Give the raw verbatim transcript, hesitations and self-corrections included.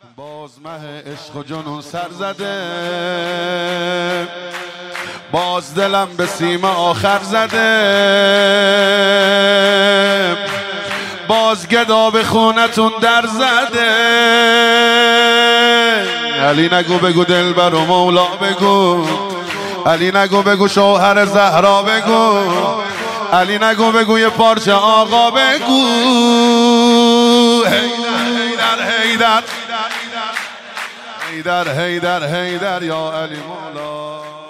باز مه عشق و جنون سر زده، باز دلم به سیم آخر زده، باز گدا به خونتون در زده. علی نگو بگو دلبر و مولا بگو، علی نگو بگو شوهر زهرا بگو، علی نگو بگو یه پارچه آقا بگو. هیدر هیدر هیدر هیدر هیدر یا علی مولا.